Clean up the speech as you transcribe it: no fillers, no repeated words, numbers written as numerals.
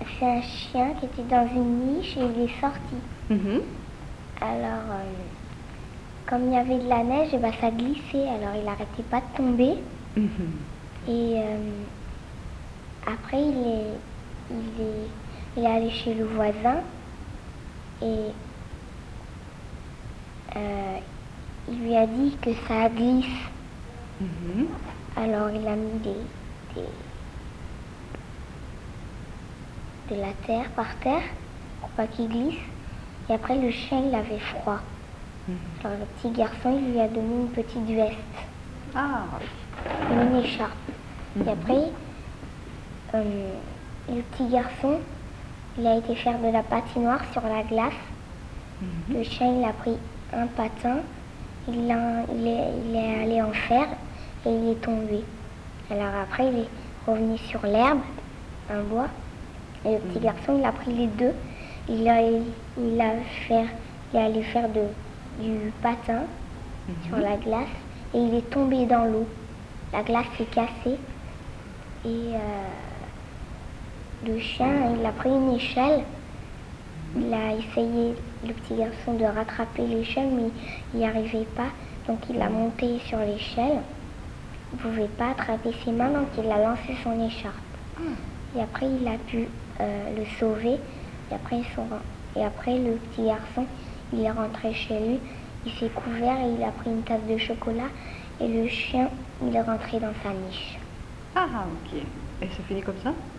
c'est un chien qui était dans une niche et il est sorti. Mhm. Alors, comme il y avait de la neige, et ben, ça glissait. Alors, il n'arrêtait pas de tomber. Mhm. Et après, il est allé chez le voisin. Et il lui a dit que ça glisse. Mhm. Alors, il a mis de la terre par terre pour pas qu'il glisse. Et après, le chien, il avait froid. Alors, le petit garçon, il lui a donné une petite veste, Ah oui. une écharpe. Et après, le petit garçon, il a été faire de la patinoire sur la glace. Le chien, il a pris un patin, il est allé en faire et il est tombé. Alors après, il est revenu sur l'herbe, un bois, et le petit garçon, il a pris les deux. Il est allé faire du patin sur la glace et il est tombé dans l'eau. La glace s'est cassée et le chien, il a pris une échelle. Il a essayé, le petit garçon, de rattraper l'échelle, mais il n'y arrivait pas. Donc il a monté sur l'échelle. Il ne pouvait pas attraper ses mains, donc il a lancé son écharpe. Et après, il a pu le sauver. Et après, le petit garçon, il est rentré chez lui. Il s'est couvert et il a pris une tasse de chocolat. Et le chien, il est rentré dans sa niche. Ah ok. Et ça finit comme ça?